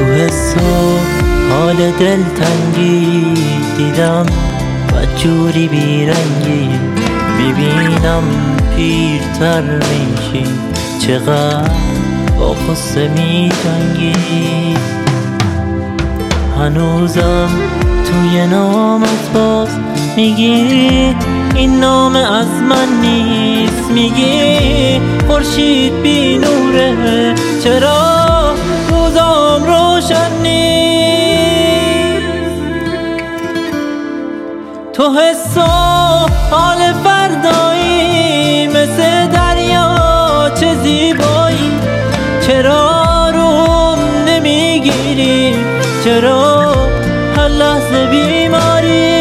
حس و حال دلتنگی دیدم بدجوری بیرنگی، میبینم پیرتر میشی چقدر با غصه میجنگی. هنوزم توی نامت باز میگی این نام از من نیست، میگی خورشید بی نوره چرا روزام روشن نیست. تو حس و حال فردایی مثل دریا چه زیبایی، چرا روم نمیگیری چرا هر لحظه بیماری.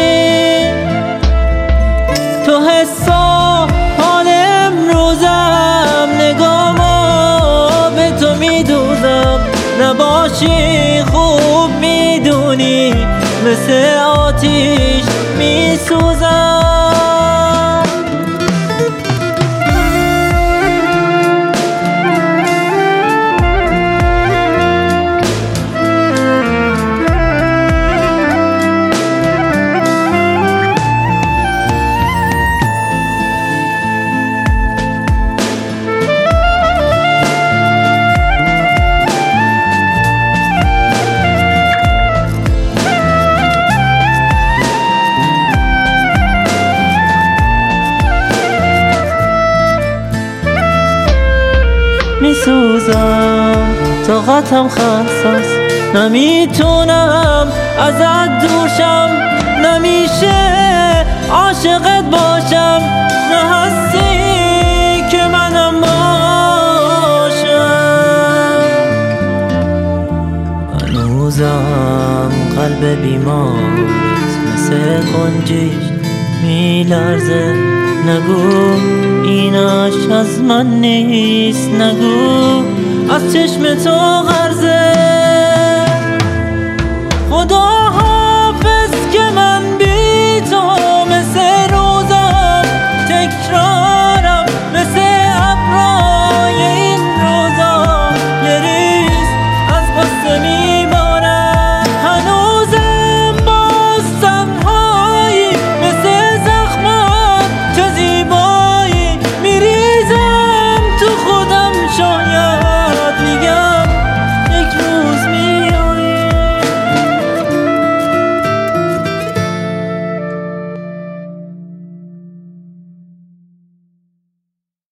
تو حس و حال امروزم نگامو به تو میدوزم، نباشی خوب میدونی مثل آتیش میسوزم. میسوزم طاقتم خستست، نمیتونم ازت دور شم، نمیشه عاشقت باشم، نه هستی که منم باشم. هنوزم قلب بیمارت مثل گنجیش میلرزه، نگو اینش از من نیست، نگو از چشم تو غرضه.